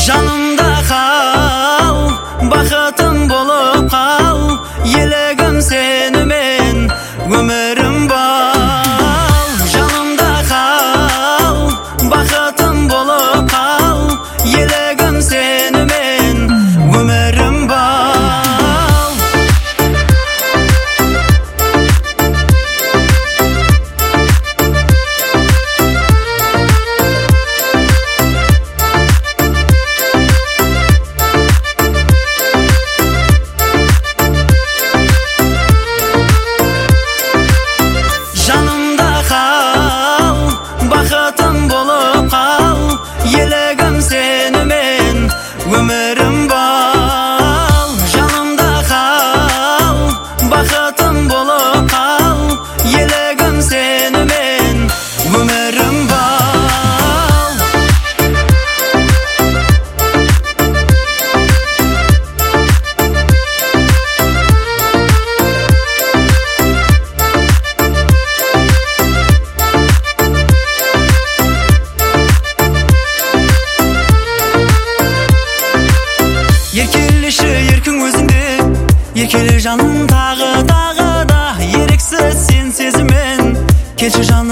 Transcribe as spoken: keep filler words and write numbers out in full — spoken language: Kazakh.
Жанымда қал, бақытым болып қал, елігім сенімен өмірім бол. Жанымда қал, бақытым болып қал, елігім сенімен өмірім бол. Жанымда қал, бақытым болып қал, елігім сенімен өмірім бол. Жанымда қал, бақытым болып қал, елігім сенімен өмірім бол. Еркелеші еркің өзіңде, еркеле жаным тағы тағы да, еріксіз сен сезіммен келші жаным.